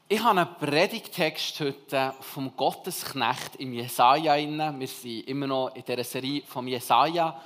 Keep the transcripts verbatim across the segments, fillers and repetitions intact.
Ich habe einen Predigttext heute vom Gottesknecht im Jesaja. Wir sind immer noch in dieser Serie vom Jesaja,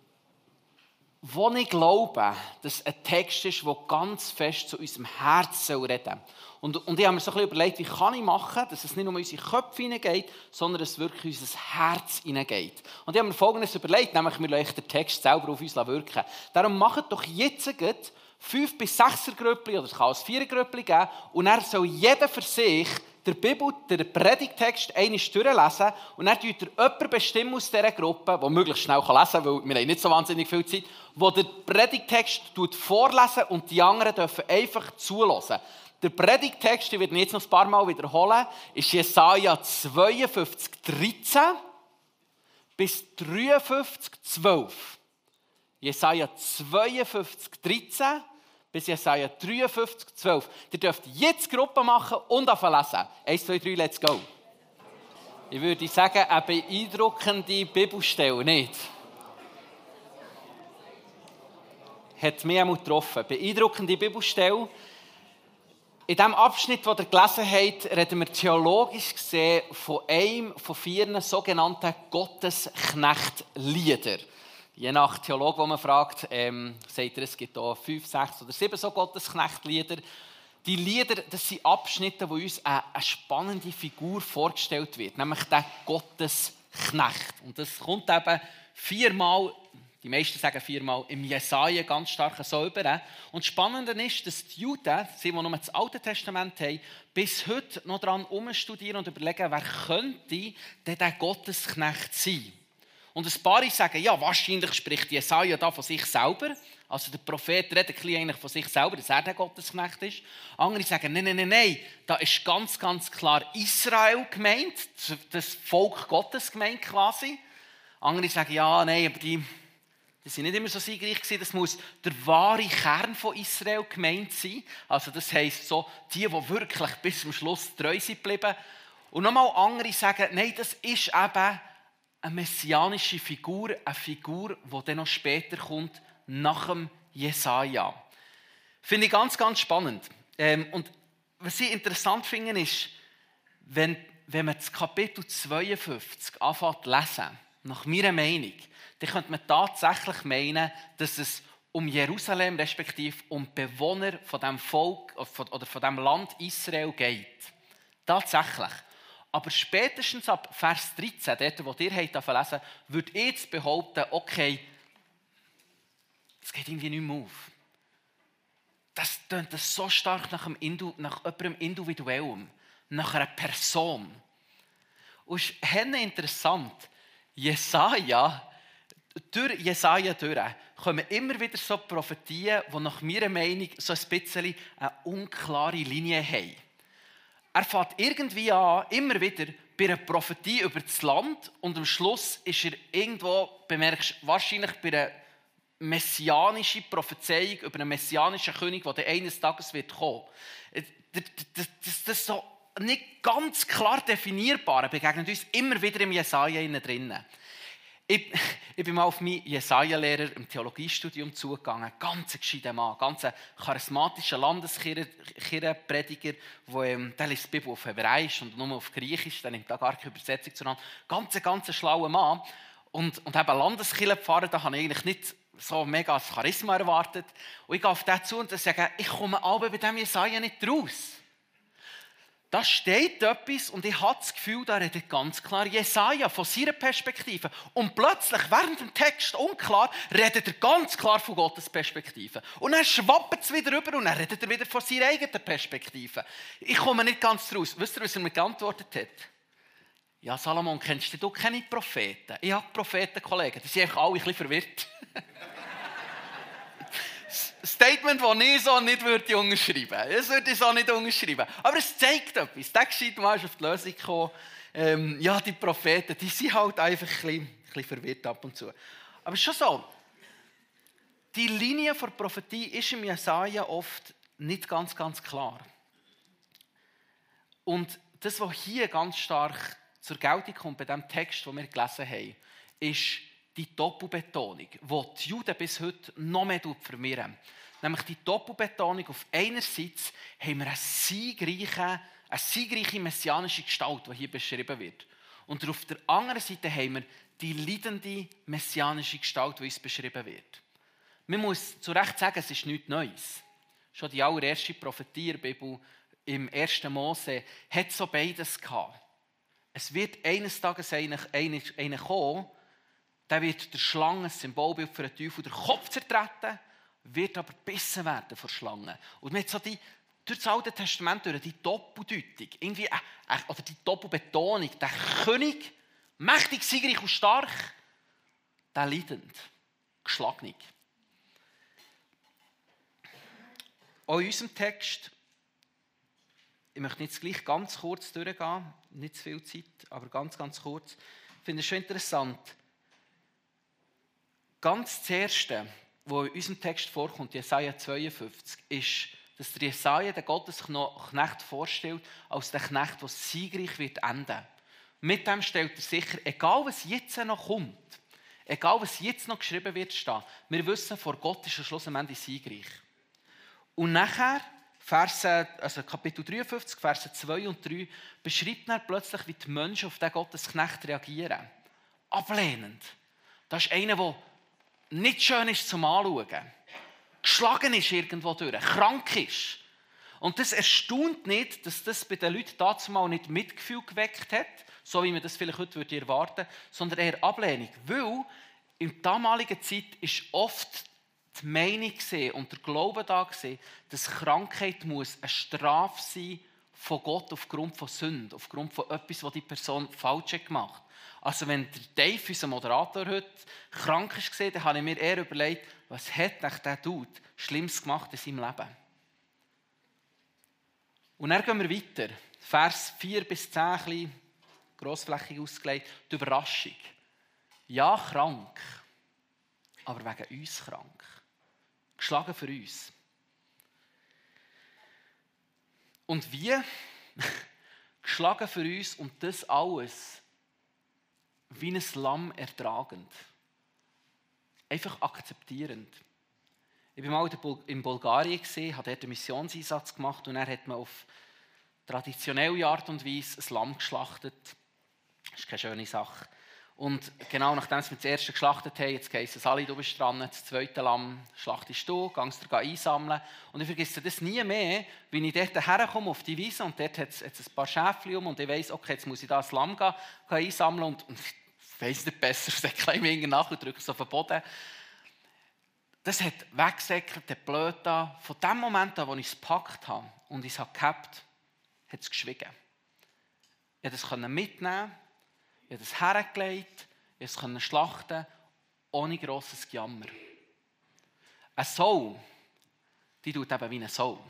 wo ich glaube, dass ein Text ist, der ganz fest zu unserem Herzen reden soll. Und, und ich habe mir so ein bisschen überlegt, wie kann ich machen, dass es nicht nur in unsere Köpfe hineingeht, sondern dass es wirklich in unser Herz hineingeht. Und ich habe mir Folgendes überlegt, nämlich wir lassen den Text selber auf uns wirken. Darum macht doch jetzt fünf bis sechser Grüppli, oder es kann auch vier Grüppli geben, und er soll jeder für sich der Bibel, den Predigtext einmal durchlesen und dann tut er jemanden bestimmen aus dieser Gruppe, der möglichst schnell lesen kann, weil wir haben nicht so wahnsinnig viel Zeit, der den Predigtext vorlesen und die anderen dürfen einfach zuhören. Der Predigtext, ich werde ihn jetzt noch ein paar Mal wiederholen, ist Jesaja zweiundfünfzig, dreizehn bis dreiundfünfzig, zwölf. Jesaja zweiundfünfzig, dreizehn bis Jesaja dreiundfünfzig, zwölf. Ihr dürft jetzt Gruppe machen und anfangen lesen. Eins, zwei, drei, let's go. Ich würde sagen, eine beeindruckende Bibelstelle, nicht? Hat mich auch getroffen. Beeindruckende Bibelstelle. In diesem Abschnitt, den ihr gelesen habt, reden wir theologisch gesehen von einem von vier sogenannten Gottesknecht-Liedern. Je nach Theologe, wo man fragt, ähm, sagt er, es gibt auch fünf, sechs oder sieben so Gottesknecht-Lieder. Die Lieder, das sind Abschnitte, wo uns eine, eine spannende Figur vorgestellt wird, nämlich der Gottesknecht. Und das kommt eben viermal, die meisten sagen viermal, im Jesaja ganz stark so über. Und das Spannende ist, dass die Juden, die nur das Alte Testament haben, bis heute noch daran herumstudieren und überlegen, wer könnte denn der Gottesknecht sein. Und ein paar sagen, ja, wahrscheinlich spricht Jesaja da von sich selber. Also der Prophet redet eigentlich von sich selber, dass er der Gottesknecht ist. Andere sagen, nein, nein, nein, nein, da ist ganz, ganz klar Israel gemeint, das Volk Gottes gemeint quasi. Andere sagen, ja, nein, aber die, die sind nicht immer so siegreich gewesen, das muss der wahre Kern von Israel gemeint sein. Also das heisst so, die, die wirklich bis zum Schluss treu sind geblieben. Und nochmal andere sagen, nein, das ist eben eine messianische Figur, eine Figur, die dann noch später kommt, nach dem Jesaja. Finde ich ganz, ganz spannend. Ähm, und was ich interessant finde, ist, wenn, wenn man das Kapitel zweiundfünfzig anfängt zu lesen, nach meiner Meinung, dann könnte man tatsächlich meinen, dass es um Jerusalem, respektive um die Bewohner von diesem Volk oder von diesem Land Israel geht. Tatsächlich. Aber spätestens ab Vers dreizehn, dort, wo ihr lesen habt, würde ich jetzt behaupten, okay, es geht irgendwie nicht mehr auf. Das tönt so stark nach, einem Indu, nach jemandem Individuellem, nach einer Person. Und es ist interessant, Jesaja, durch Jesaja durch, kommen immer wieder so Prophetien, die nach meiner Meinung so ein bisschen eine unklare Linie haben. Er fängt irgendwie an, immer wieder bei einer Prophetie über das Land und am Schluss ist er irgendwo, bemerkst du, wahrscheinlich bei einer messianischen Prophezeiung über einen messianischen König, der eines Tages wird kommen. Das, das, das, das so nicht ganz klar definierbar begegnet uns immer wieder im Jesaja drinnen. Ich, ich bin mal auf meinen Jesaja-Lehrer im Theologiestudium zugegangen. Ganz ein gescheiter Mann, ganz ein charismatischer Landeskirchenprediger, ähm, der liest die Bibel auf Hebräisch und nur auf Griechisch, der nimmt da gar keine Übersetzung zueinander. Ganz ein, ganz ein schlauer Mann. Und, und eben Landeskirchenpfarrer, da habe ich eigentlich nicht so mega das Charisma erwartet. Und ich gehe auf den zu und sage, ich komme aber bei diesem Jesaja nicht raus. Da steht etwas und ich habe das Gefühl, da redet ganz klar Jesaja von seiner Perspektive. Und plötzlich, während dem Text unklar, redet er ganz klar von Gottes Perspektive. Und dann schwappt es wieder rüber und dann redet er wieder von seiner eigenen Perspektive. Ich komme nicht ganz raus. Wisst ihr, was er mir geantwortet hat? Ja, Salomon, kennst du keine Propheten? Ich habe Propheten, Kollegen. Die sind einfach alle ein bisschen verwirrt. Statement, das ich so nicht würde unterschreiben würde. Das würde ich so nicht unterschreiben. Aber es zeigt etwas. Der gescheite Mann ist auf die Lösung gekommen. Ähm, ja, die Propheten, die sind halt einfach ein bisschen, ein bisschen verwirrt ab und zu. Aber es ist schon so. Die Linie der Prophetie ist im Jesaja oft nicht ganz, ganz klar. Und das, was hier ganz stark zur Geltung kommt bei dem Text, den wir gelesen haben, ist die Doppelbetonung, die die Juden bis heute noch mehr verwirren. Nämlich die Doppelbetonung. Auf einerseits haben wir eine siegreiche, eine siegreiche messianische Gestalt, die hier beschrieben wird. Und auf der anderen Seite haben wir die leidende messianische Gestalt, die uns beschrieben wird. Man muss zu Recht sagen, es ist nichts Neues. Schon die allererste Prophetie der Bibel im ersten Mose hat so beides gehabt. Es wird eines Tages einer, einer, einer kommen, der wird der Schlange, ein Symbolbild für den Teufel, den Kopf zertreten, wird aber gebissen werden von Schlangen. Und man hat so die, durch das Alte Testament durch die Doppeldeutung, irgendwie, äh, äh, oder die Doppelbetonung, der König, mächtig, siegreich und stark, der leidend, geschlagen. Auch in unserem Text, ich möchte jetzt gleich ganz kurz durchgehen, nicht zu viel Zeit, aber ganz, ganz kurz. Ich finde es schon interessant. Ganz das Erste, was in unserem Text vorkommt, Jesaja zweiundfünfzig, ist, dass der Jesaja den Gottesknecht vorstellt, als der Knecht, der siegreich wird enden. Mit dem stellt er sicher, egal was jetzt noch kommt, egal was jetzt noch geschrieben wird, stehen, wir wissen, vor Gott ist er Schluss am Ende siegreich. Und nachher, Verse, also Kapitel dreiundfünfzig, Verse zwei und drei, beschreibt er plötzlich, wie die Menschen auf den Gottesknecht reagieren. Ablehnend. Das ist einer, der nicht schön ist zum Anschauen. Geschlagen ist irgendwo durch, krank ist. Und das erstaunt nicht, dass das bei den Leuten dazumal nicht Mitgefühl geweckt hat, so wie man das vielleicht heute erwarten würde, sondern eher Ablehnung. Weil in der damaligen Zeit ist oft die Meinung und der Glaube da gewesen, dass Krankheit muss eine Strafe sein von Gott aufgrund von Sünde, aufgrund von etwas, was die Person falsch hat gemacht. Also wenn der Dave, unser Moderator heute, krank ist, dann habe ich mir eher überlegt, was hat der Dude Schlimmes gemacht in seinem Leben. Und dann gehen wir weiter. Vers vier bis zehn, ein bisschen grossflächig ausgelegt, die Überraschung. Ja, krank, aber wegen uns krank. Geschlagen für uns. Und wie? Geschlagen für uns und das alles wie ein Lamm ertragend. Einfach akzeptierend. Ich war mal in Bulgarien, habe dort einen Missionseinsatz gemacht und dann hat man auf traditionelle Art und Weise ein Lamm geschlachtet. Das ist keine schöne Sache. Und genau nachdem wir das erste geschlachtet haben, jetzt heisst es, alle, du bist dran, das zweite Lamm schlachtest du, gehst du einsammeln. Und ich vergesse das nie mehr, wenn ich dort herkomme auf die Wiese und dort hat es ein paar Schäfchen um und ich weiss, okay, jetzt muss ich da das Lamm gehen, gehen einsammeln und, und ich weiss nicht besser, ich kleine Finger nach und drücke es auf den Boden. Das hat weggesäckert, der blöd da. Von dem Moment an, wo ich es gepackt habe und ich es habe gehabt, hat es geschwiegen. Ich konnte es mitnehmen, ich habe es hergelegt, ich konnte schlachten, ohne grosses Gejammer. Eine Sau, die tut eben wie eine Sau.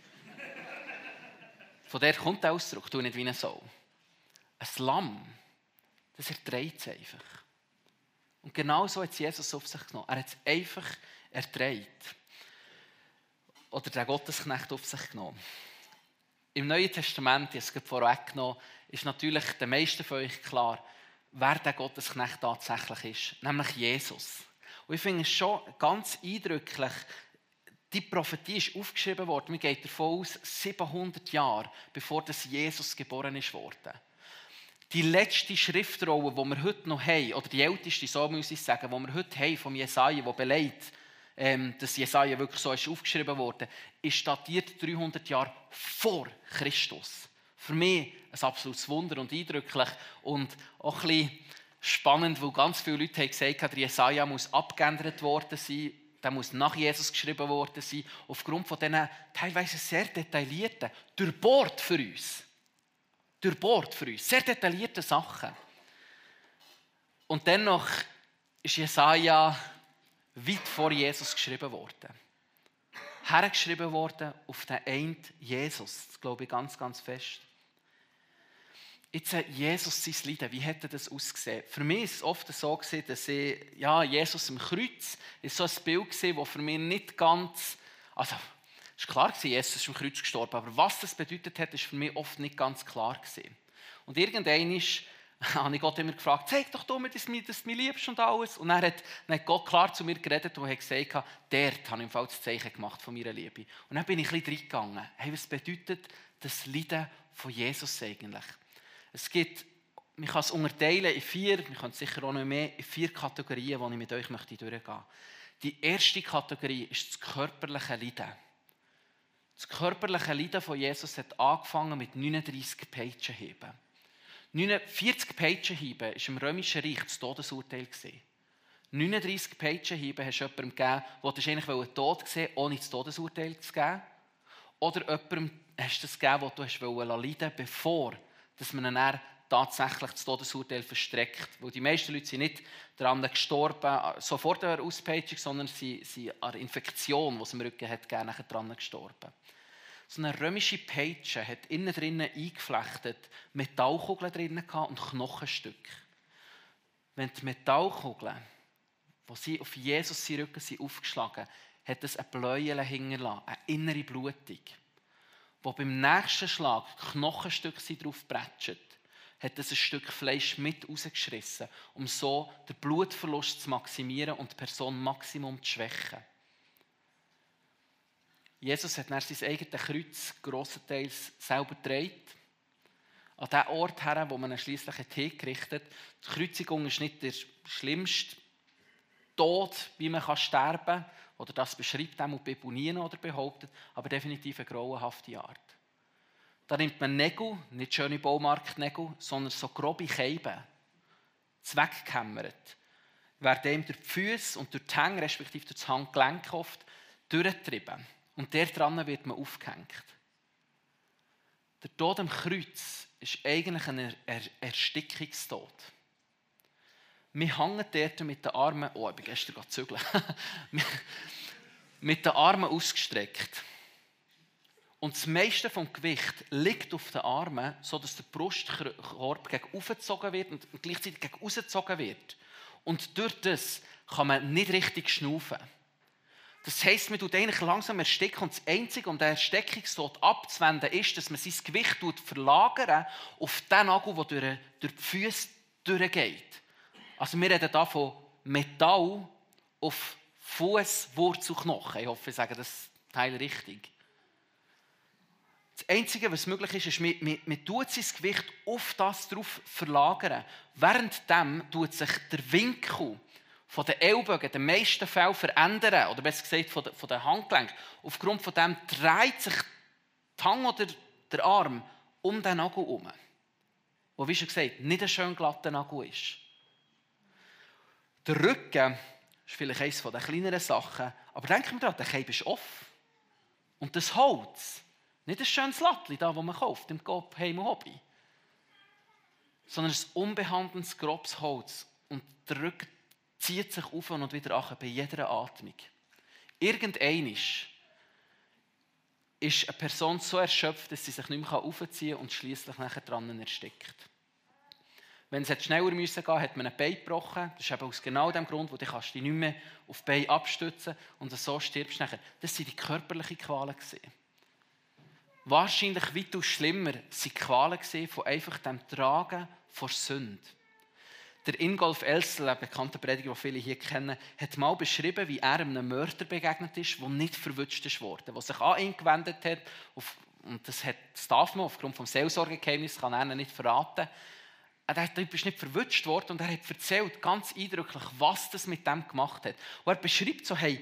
Von der kommt der Ausdruck, tu nicht wie eine Sau. Ein Lamm, das erträgt es einfach. Und genau so hat es Jesus auf sich genommen. Er hat es einfach erträgt. Oder der Gottesknecht auf sich genommen. Im Neuen Testament, ich habe es vorweggenommen, ist natürlich den meisten von euch klar, wer der Gottesknecht tatsächlich ist. Nämlich Jesus. Und ich finde es schon ganz eindrücklich, die Prophetie ist aufgeschrieben worden, man geht davon aus, siebenhundert Jahre, bevor das Jesus geboren ist worden. Die letzte Schriftrolle, die wir heute noch haben, oder die älteste, so muss ich sagen, die wir heute haben, vom Jesaja, die belegt, ähm, dass Jesaja wirklich so ist aufgeschrieben wurde, ist datiert dreihundert Jahre vor Christus. Für mich ein absolutes Wunder und eindrücklich und auch ein bisschen spannend, weil ganz viele Leute haben gesagt, der Jesaja muss abgeändert worden sein, der muss nach Jesus geschrieben worden sein, aufgrund von diesen teilweise sehr detaillierten, durchbohrt für uns, durchbohrt für uns, sehr detaillierten Sachen. Und dennoch ist Jesaja weit vor Jesus geschrieben worden. Hergeschrieben worden auf den einen Jesus, das glaube ich ganz, ganz fest. Jetzt Jesus sein Leiden, wie hätte das ausgesehen? Für mich ist es oft so gewesen, dass ich, ja, Jesus am Kreuz ist so ein Bild gewesen, das für mich nicht ganz, also es war klar gewesen, Jesus ist am Kreuz gestorben, aber was das bedeutet hat, ist für mich oft nicht ganz klar gewesen. Und irgendwann habe ich Gott immer gefragt, zeig doch du mir, dass du mich liebst und alles. Und dann hat, dann hat Gott klar zu mir geredet und hat gesagt, dort habe ich im Fall das Zeichen gemacht von meiner Liebe. Und dann bin ich ein bisschen reingegangen. Hey, was bedeutet das Leiden von Jesus eigentlich? Es gibt, man kann es unterteilen in vier, man kann es sicher auch noch mehr, in vier Kategorien, die ich mit euch möchte durchgehen möchte. Die erste Kategorie ist das körperliche Leiden. Das körperliche Leiden von Jesus hat angefangen mit neununddreissig Peitschenhieben. vierzig Peitschenhiebe war im Römischen Reich das Todesurteil. neununddreissig Peitschenhiebe hast du jemandem gegeben, der du eigentlich tot sehen ohne das Todesurteil zu geben. Oder jemandem hast du das gegeben, das du leiden wolltest, bevor dass man dann tatsächlich das Todesurteil verstreckt. Weil die meisten Leute sind nicht daran gestorben, so vor der Auspeitschung, sondern sie sind an der Infektion, die es im Rücken hat, gerne daran gestorben. So eine römische Peitsche hat innen drinnen eingeflechtet Metallkugeln drinnen und Knochenstücke. Wenn die Metallkugeln, die sie auf Jesus seinen Rücken sind aufgeschlagen, hat es eine Bläue hinterlassen, eine innere Blutung. Wo beim nächsten Schlag Knochenstücke drauf bretschen, hat es ein Stück Fleisch mit rausgeschissen, um so den Blutverlust zu maximieren und die Person Maximum zu schwächen. Jesus hat dann sein eigenes Kreuz grossenteils selber getragen. An den Ort her, wo man ihn schliesslich hingerichtet hat. Die Kreuzigung ist nicht der schlimmste Tod, wie man sterben kann. Oder das beschreibt auch die Bibel nie oder behauptet. Aber definitiv eine grauenhafte Art. Da nimmt man Nägel, nicht schöne Baumarktnägel, sondern so grobe Scheiben, zweckgehämmert. Werden ihm durch die Füße und durch die Hänge, respektive durch das Handgelenk oft, durchgetrieben. Und der dran wird man aufgehängt. Der Tod am Kreuz ist eigentlich ein er Erstickungstod. Wir hängen dort mit den Armen, oh, ich bin gestern gerade zügeln, mit den Armen ausgestreckt. Und das meiste vom Gewicht liegt auf den Armen, sodass der Brustkorb gegen aufgezogen wird und gleichzeitig gegen rausgezogen wird. Und durch das kann man nicht richtig schnaufen. Das heisst, man tut eigentlich langsam ersticken und das Einzige, um den Erstickungstod abzuwenden, ist, dass man sein Gewicht verlagern auf den Nagel, der durch, durch die Füße durchgeht. Also wir reden hier von Metall auf Fuß, Wurzel, Knochen. Ich hoffe, ich sage das Teil richtig. Das Einzige, was möglich ist, ist, man, man, man tut sein Gewicht auf das drauf verlagern. Währenddem tut sich der Winkel von den Ellbogen in den meisten Fällen verändern, oder besser gesagt von den, von den Handgelenken. Aufgrund von dem dreht sich die Hand oder der Arm um den Nagel herum. Wo, wie schon gesagt, nicht ein schön glatter Nagel ist. Der Rücken ist vielleicht eines der kleineren Sachen, aber denken wir daran, der Keib ist offen. Und das Holz, nicht ein schönes Lattli, das man kauft im Coop Heim und Hobby, sondern ein unbehandeltes, grobes Holz. Und der Rücken zieht sich auf und wieder an bei jeder Atmung. Irgendeinmal ist eine Person so erschöpft, dass sie sich nicht mehr aufziehen kann und schliesslich nachher dran erstickt. Wenn es schneller gehen musste, hat man ein Bein gebrochen. Das ist eben aus genau dem Grund, wo du dich nicht mehr auf die Beine abstützen und so stirbst nachher. Das waren die körperlichen Qualen. Wahrscheinlich weitaus schlimmer waren die Qualen von einfach dem Tragen vor Sünde. Der Ingolf Elsel, ein bekannter Prediger, den viele hier kennen, hat mal beschrieben, wie er einem Mörder begegnet ist, der nicht verwutscht wurde, der sich an ihn gewendet hat. Und das, hat, das darf man aufgrund des Seelsorgegeheimnisses, kann er nicht verraten. Der Typ ist nicht verwutscht worden und er hat erzählt, ganz eindrücklich, was das mit dem gemacht hat. Und er beschreibt so, hey,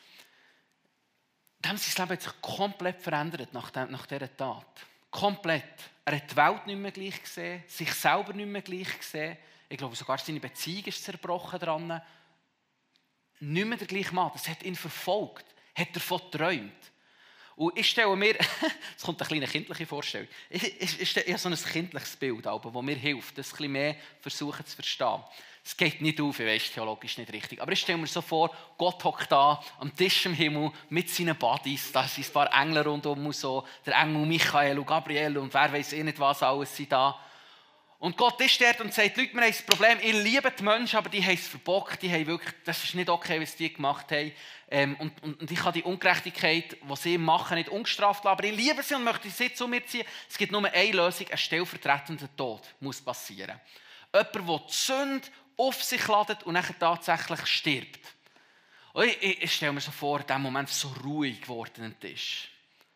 dem sein Leben hat sich komplett verändert nach, dem, nach dieser Tat. Komplett. Er hat die Welt nicht mehr gleich gesehen, sich selber nicht mehr gleich gesehen. Ich glaube, sogar seine Beziehung ist zerbrochen dran. Nicht mehr der gleiche Mann. Das hat ihn verfolgt. Hat davon geträumt. Und ich stelle mir, es kommt eine kleine kindliche Vorstellung, ich, ich, ich stelle so ein kindliches Bild, das mir hilft, das ein bisschen mehr versuchen zu verstehen. Es geht nicht auf, ich weiss, theologisch nicht richtig. Aber ich stelle mir so vor, Gott hockt da am Tisch im Himmel mit seinen Buddies, da sind ein paar Engel rundum und so, der Engel Michael und Gabriel und wer weiß eh nicht was alles sind da. Und Gott ist dort und sagt, Leute, wir haben das Problem, ihr liebt die Menschen, aber die haben es verbockt, die haben wirklich, das ist nicht okay, was die gemacht haben. Ähm, und, und, und ich kann die Ungerechtigkeit, die sie machen, nicht ungestraft lassen, aber ich liebe sie und möchte sie zu mir ziehen. Es gibt nur eine Lösung, ein stellvertretender Tod muss passieren. Jemand, der die Sünde auf sich ladet und dann tatsächlich stirbt. Und ich, ich, ich stelle mir so vor, in dem Moment so ruhig geworden ist.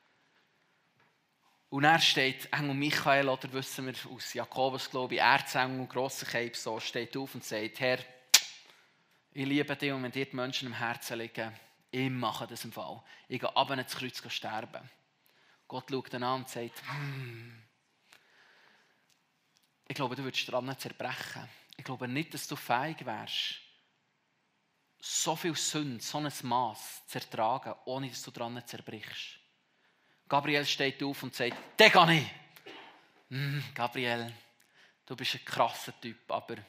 Und er steht, Engel Michael, oder wissen wir aus Jakobus, glaube ich, Erzengel und grosser Keib, so, steht auf und sagt, Herr, ich liebe dich und wenn dir die Menschen im Herzen liegen, ich mache das im Fall. Ich gehe runter ins Kreuz sterben. Gott schaut ihn an und sagt, hm, ich glaube, du würdest daran zerbrechen. Ich glaube nicht, dass du fähig wärst, so viel Sünde, so ein Mass zu ertragen, ohne dass du daran zerbrichst. Gabriel steht auf und sagt, den gehe ich. Mm, Gabriel, du bist ein krasser Typ, aber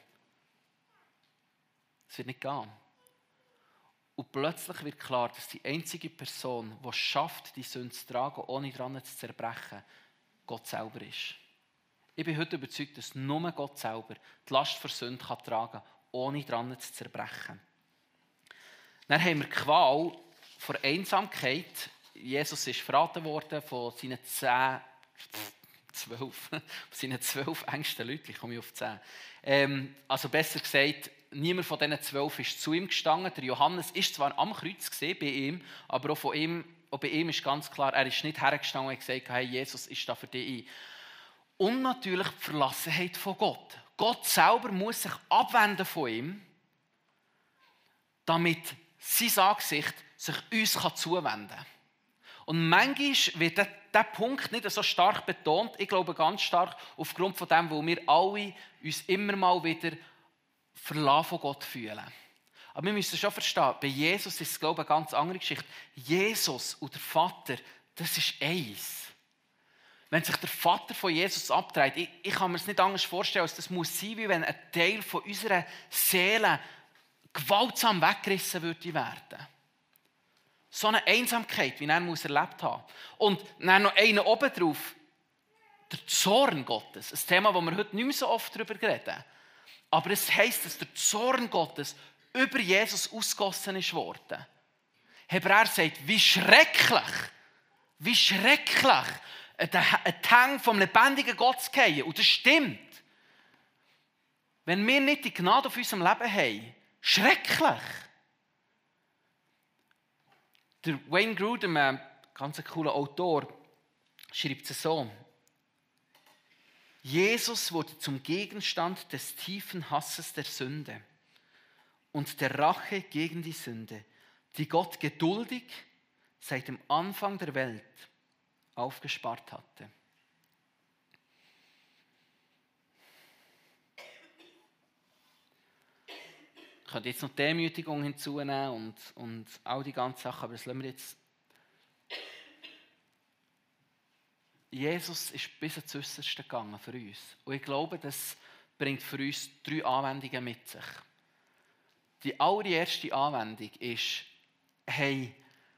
es wird nicht gehen. Und plötzlich wird klar, dass die einzige Person, die es schafft, die Sünde zu tragen, ohne daran zu zerbrechen, Gott selber ist. Ich bin heute überzeugt, dass nur Gott selber die Last für Sünde kann tragen kann, ohne daran zu zerbrechen. Dann haben wir die Qual vor Einsamkeit. Jesus ist verraten worden von seinen zehn, zwölf, von seinen zwölf engsten Leuten. Ich komme auf zehn. Ähm, also besser gesagt, niemand von diesen zwölf ist zu ihm gestanden. Der Johannes war zwar am Kreuz gesehen, bei ihm, aber auch, von ihm, auch bei ihm ist ganz klar, er ist nicht hergestanden und gesagt, hey, Jesus ist da für dich ein. Und natürlich die Verlassenheit von Gott. Gott selber muss sich abwenden von ihm, damit sein Angesicht sich uns zuwenden kann. Und manchmal wird dieser Punkt nicht so stark betont. Ich glaube ganz stark aufgrund von dem, wo wir alle uns immer mal wieder verlassen von Gott fühlen. Aber wir müssen schon verstehen, bei Jesus ist es, glaube ich, eine ganz andere Geschichte. Jesus und der Vater, das ist eins. Wenn sich der Vater von Jesus abtreibt, ich, ich kann mir es nicht anders vorstellen, als das muss sein, wie wenn ein Teil von unserer Seele gewaltsam weggerissen würde werden. So eine Einsamkeit, wie er muss erlebt haben. Und dann noch einen oben drauf, der Zorn Gottes. Ein Thema, das wir heute nicht mehr so oft darüber reden. Aber es heisst, dass der Zorn Gottes über Jesus ausgegossen ist worden. Hebräer sagt, wie schrecklich, wie schrecklich, ein Tang vom lebendigen Gott zu fallen. Und das stimmt. Wenn wir nicht die Gnade auf unserem Leben haben, schrecklich. Der Wayne Grudem, ein ganz cooler Autor, schreibt es so. Jesus wurde zum Gegenstand des tiefen Hasses der Sünde und der Rache gegen die Sünde, die Gott geduldig seit dem Anfang der Welt aufgespart hatte. Ich könnte jetzt noch Demütigung hinzunehmen und, und all die ganzen Sachen, aber das lassen wir jetzt. Jesus ist bis ins Äußerste gegangen für uns. Und ich glaube, das bringt für uns drei Anwendungen mit sich. Die allererste Anwendung ist, hey,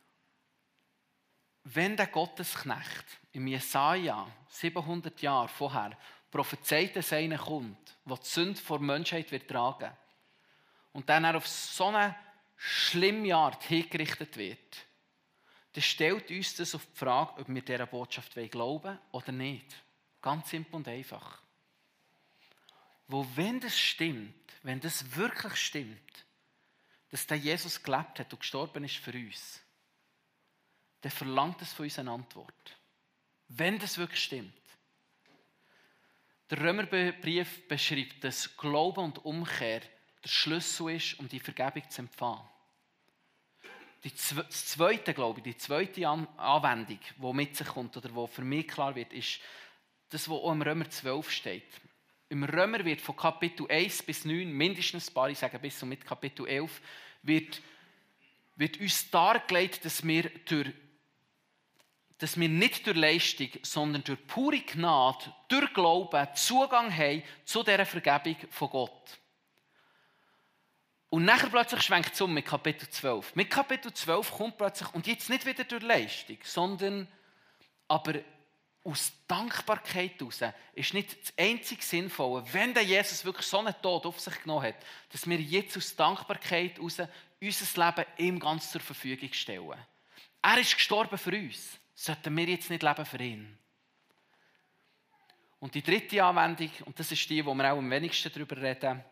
wenn der Gottesknecht im Jesaja siebenhundert Jahre vorher prophezeit, dass einer kommt, der die Sünde vor der Menschheit wird tragen und dann auf so eine schlimme Art hingerichtet wird, dann stellt uns das auf die Frage, ob wir dieser Botschaft glauben wollen oder nicht. Ganz simpel und einfach. Wo, wenn das stimmt, wenn das wirklich stimmt, dass der Jesus gelebt hat und gestorben ist für uns, dann verlangt es von uns eine Antwort. Wenn das wirklich stimmt. Der Römerbrief beschreibt, dass Glauben und Umkehr der Schlüssel ist, um die Vergebung zu empfangen. Die zweite, glaube ich, die zweite Anwendung, die mit sich kommt oder die für mich klar wird, ist das, was auch im Römer zwölf steht. Im Römer wird von Kapitel eins bis neun, mindestens ein paar, ich sage bis und mit Kapitel elf, wird, wird uns dargelegt, dass wir, durch, dass wir nicht durch Leistung, sondern durch pure Gnade, durch Glauben Zugang haben zu dieser Vergebung von Gott. Und nachher plötzlich schwenkt es um mit Kapitel zwölf. Mit Kapitel zwölf kommt plötzlich, und jetzt nicht wieder durch Leistung, sondern aber aus Dankbarkeit heraus ist nicht das einzige Sinnvolle, wenn der Jesus wirklich so einen Tod auf sich genommen hat, dass wir jetzt aus Dankbarkeit heraus unser Leben ihm ganz zur Verfügung stellen. Er ist gestorben für uns. Sollten wir jetzt nicht leben für ihn? Und die dritte Anwendung, und das ist die, wo wir auch am wenigsten darüber reden,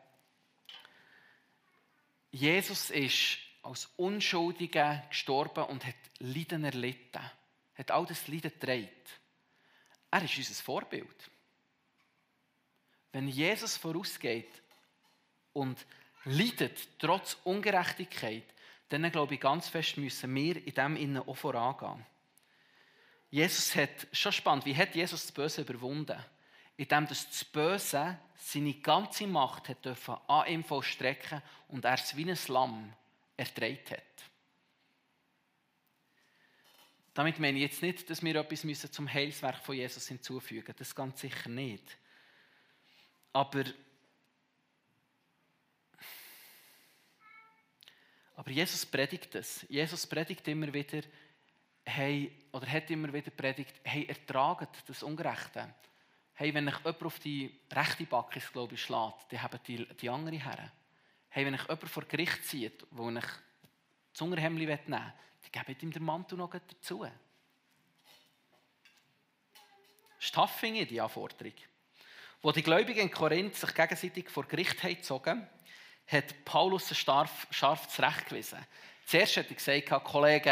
Jesus ist als Unschuldiger gestorben und hat Leiden erlitten. Hat all das Leiden getragen. Er ist unser Vorbild. Wenn Jesus vorausgeht und leidet, trotz Ungerechtigkeit, dann glaube ich ganz fest, müssen wir in dem Innen auch vorangehen. Jesus hat, schon spannend, wie hat Jesus das Böse überwunden? Indem das Böse seine ganze Macht hat dürfen an ihm vollstrecken und er es wie ein Lamm ertragen hat. Damit meine ich jetzt nicht, dass wir etwas müssen zum Heilswerk von Jesus hinzufügen müssen. Das ganz sicher nicht. Aber, aber Jesus predigt es. Jesus predigt immer wieder, hey, oder hat immer wieder predigt, hey, ertraget das Ungerechte. Hey, wenn euch jemand auf die rechte Backe, glaube ich, schlägt, dann haben die, die andere her. Hey, wenn euch jemand vor Gericht zieht, wo euch das Unterhemdli nehmen will, dann gebt ihm den Mantel noch dazu. Das ist tough, finde ich, die Anforderung. Als die Gläubigen in Korinth sich gegenseitig vor Gericht haben gezogen, hat Paulus ein scharf, scharfes Recht gewiesen. Zuerst hat er gesagt, Kollegen,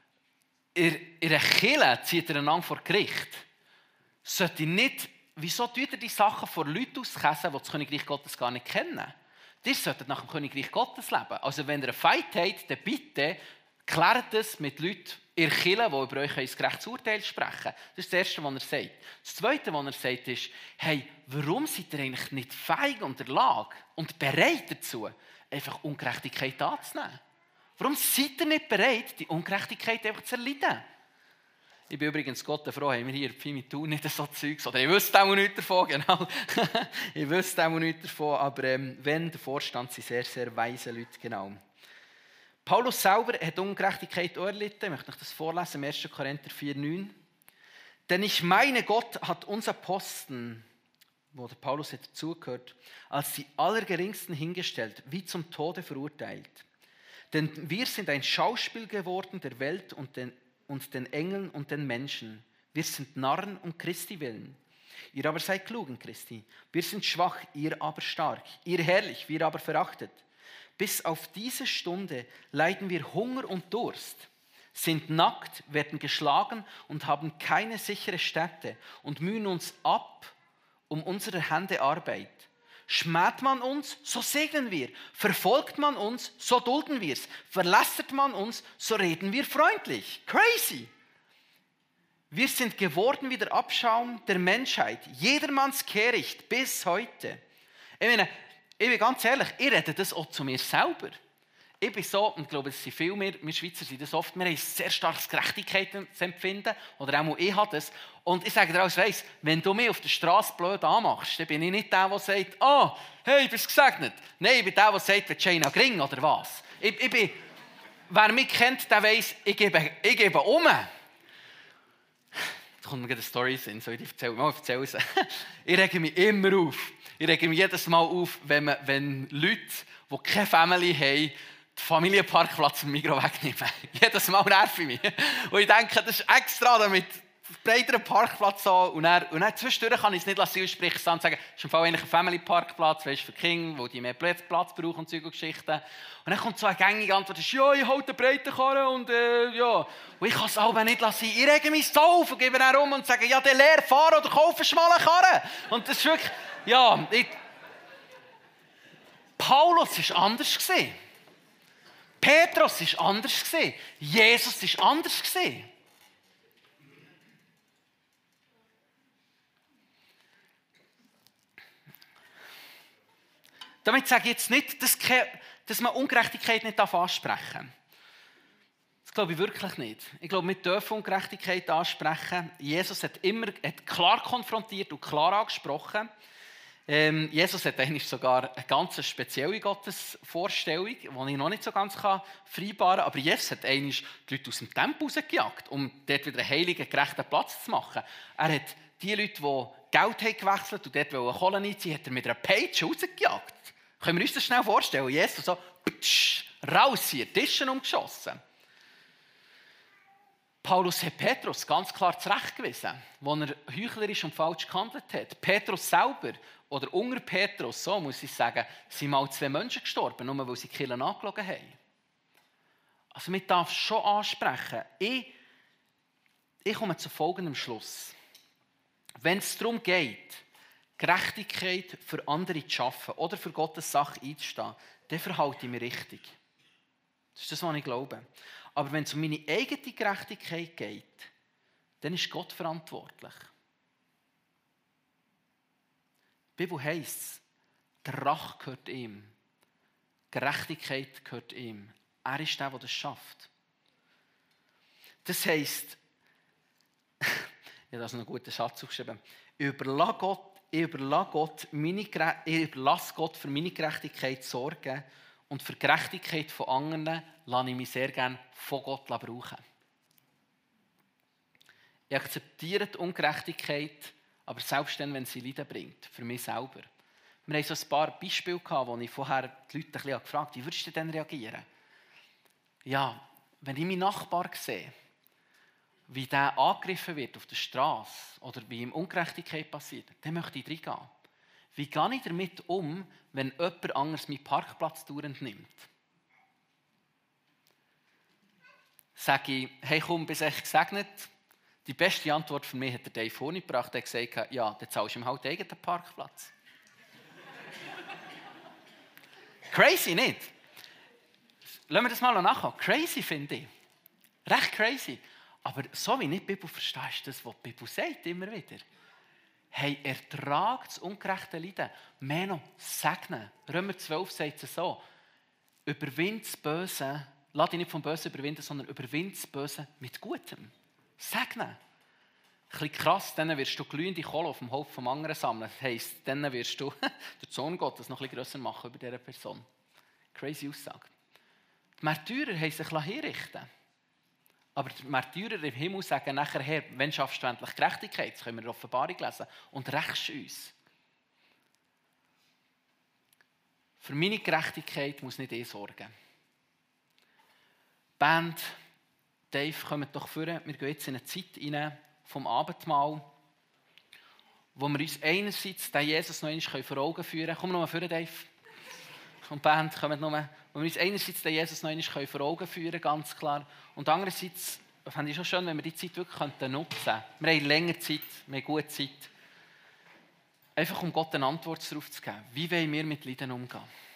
in einer Kirche zieht ihr einander vor Gericht. Sollte nicht, wieso tut ihr die Sachen vor Leuten auskäsen, die das Königreich Gottes gar nicht kennen? Ihr solltet nach dem Königreich Gottes leben. Also wenn ihr einen Feind habt, dann bitte klärt es mit Leuten in der Kirche, die über euch ein gerechtes Urteil sprechen. Das ist das Erste, was er sagt. Das Zweite, was er sagt, ist, hey, warum seid ihr eigentlich nicht feig und in der Lage und bereit dazu, einfach Ungerechtigkeit anzunehmen? Warum seid ihr nicht bereit, die Ungerechtigkeit einfach zu erleiden? Ich bin übrigens Gott froh, haben wir hier in Pfimitu nicht so Zeugs. Oder ich wüsste auch nichts davon, genau. ich wüsste auch nichts davon, aber ähm, wenn, der Vorstand sind sehr, sehr weise Leute, genau. Paulus selber hat Ungerechtigkeit auch erlitten. Ich möchte euch das vorlesen, im ersten Korinther vier neun. Denn ich meine, Gott hat uns Aposteln, wo der Paulus hat dazugehört, als die Allergeringsten hingestellt, wie zum Tode verurteilt. Denn wir sind ein Schauspiel geworden der Welt und den, und den Engeln und den Menschen. Wir sind Narren um Christi willen. Ihr aber seid klug in Christi. Wir sind schwach, ihr aber stark. Ihr herrlich, wir aber verachtet. Bis auf diese Stunde leiden wir Hunger und Durst, sind nackt, werden geschlagen und haben keine sichere Stätte und mühen uns ab um unsere Hände Arbeit. Schmäht man uns, so segnen wir. Verfolgt man uns, so dulden wir es. Verlästert man uns, so reden wir freundlich. Crazy! Wir sind geworden wie der Abschaum der Menschheit. Jedermanns Kehricht bis heute. Ich meine, ich bin ganz ehrlich, ich rede das auch zu mir selber. Ich bin so, und ich glaube, es sind viele mehr, wir Schweizer sind das oft, wir haben ein sehr starkes Gerechtigkeitsempfinden, oder auch ich habe das. Und ich sage dir als weiss, wenn du mich auf der Straße blöd anmachst, dann bin ich nicht der, der sagt, oh, hey, bist du gesegnet? Nein, ich bin der, der sagt, willst du einen gering oder was? Ich, ich bin, wer mich kennt, der weiss, ich gebe, ich gebe um. Da kommt mir eine Story in, soll ich die erzählen? Mal erzählen sie. Ich rege mich immer auf. Ich rege mich jedes Mal auf, wenn, man, wenn Leute, die keine Family haben, den Familienparkplatz im Migros wegnehmen. Jedes Mal nerv ich mich. Und ich denke, das ist extra, damit breiteren Parkplatz so. Und dann, und dann zwischendurch kann ich es nicht lassen, sprich und sagen, es ist im Fall eigentlich ein Family-Parkplatz, weißt, für Kinder, wo die mehr Platz, Platz brauchen und solche Geschichten. Und dann kommt so eine gängige Antwort, ja, ich halte eine breite Karre und äh, ja. Und ich kann es aber nicht lassen. Ich rege mich so auf und gebe dann rum und sage, ja, der leer fahren oder kaufe eine schmale Karre. Und das ist wirklich, ja, ich, Paulus war anders gewesen. Petrus war anders gewesen. Jesus war anders gewesen. Damit sage ich jetzt nicht, dass, dass man Ungerechtigkeit nicht ansprechen darf. Das glaube ich wirklich nicht. Ich glaube, wir dürfen Ungerechtigkeit ansprechen. Jesus hat immer hat klar konfrontiert und klar angesprochen. Ähm, Jesus hat eigentlich sogar eine ganz spezielle Gottesvorstellung, die ich noch nicht so ganz vereinbaren kann. Aber Jesus hat eigentlich die Leute aus dem Tempel rausgejagt, um dort wieder einen heiligen, gerechten Platz zu machen. Er hat die Leute, die Geld haben gewechselt und dort Kohle einziehen, hat er mit einer Peitsche rausgejagt. Können wir uns das schnell vorstellen? Jesus so, ptsch, raus hier, Tischen umgeschossen. Paulus hat Petrus ganz klar zurechtgewiesen, als er heuchlerisch und falsch gehandelt hat. Petrus selber, oder unter Petrus, so muss ich sagen, sind mal zwei Menschen gestorben, nur weil sie die Kirche angelogen haben. Also man darf schon ansprechen. Ich, ich komme zu folgendem Schluss. Wenn es darum geht, Gerechtigkeit für andere zu schaffen oder für Gottes Sache einzustehen, dann verhalte ich mich richtig. Das ist das, was ich glaube. Aber wenn es um meine eigene Gerechtigkeit geht, dann ist Gott verantwortlich. Die Bibel heisst es, der Rache gehört ihm. Gerechtigkeit gehört ihm. Er ist der, der das schafft. Das heisst, ich habe da so einen guten Satz aufgeschrieben, überlass Gott, ich überlasse Gott, meine, ich überlasse Gott für meine Gerechtigkeit sorgen und für die Gerechtigkeit von anderen lasse ich mich sehr gerne von Gott brauchen. Ich akzeptiere die Ungerechtigkeit, aber selbst dann, wenn sie Leiden bringt, für mich selber. Wir hatten so ein paar Beispiele, wo ich vorher die Leute ein bisschen gefragt habe, wie würdest du denn reagieren? Ja, wenn ich meinen Nachbar sehe, wie der angegriffen wird auf der Straße oder wie ihm Ungerechtigkeit passiert, dann möchte ich reingehen. Wie gehe ich damit um, wenn jemand anderes meinen Parkplatz dauernd nimmt? Sage ich, hey komm, bist echt gesegnet? Die beste Antwort für mich hat der Dave Hornig gebracht. Er hat gesagt, ja, dann zahlst du ihm halt den eigenen Parkplatz. Crazy, nicht? Lassen wir das mal nachher. Crazy finde ich. Recht crazy. Aber so wie ich die Bibel verstehe, ist das, was die Bibel sagt, immer wieder. Hey, ertragt das ungerechte Leiden. Mehr noch, segnen. Römer zwölf sagt es so. Überwind das Böse. Lass dich nicht vom Bösen überwinden, sondern überwind das Böse mit Gutem. Segnen. Ein bisschen krass, dann wirst du glühende Kohle auf dem Haupt vom anderen sammeln. Das heisst, dann wirst du den Sohn Gottes noch ein bisschen grösser machen über diese Person. Crazy Aussage. Die Märtyrer haben sich hinrichten. Aber die Märtyrer im Himmel sagen nachher, Herr, wann schaffst du endlich Gerechtigkeit? Das können wir in der Offenbarung lesen. Und rächst uns. Für meine Gerechtigkeit muss nicht ich sorgen. Band, Dave, kommt doch vor. Wir gehen jetzt in eine Zeit rein vom Abendmahl, wo wir uns einerseits den Jesus noch einmal vor Augen führen können. Komm noch mal vor, Dave. Und Band, kommt noch mal. Wo wir uns einerseits den Jesus noch einmal vor Augen führen können, ganz klar. Und andererseits fände ich schon schön, wenn wir die Zeit wirklich nutzen könnten. Wir haben länger Zeit, wir haben gute Zeit. Einfach um Gott eine Antwort darauf zu geben. Wie wollen wir mit Leiden umgehen?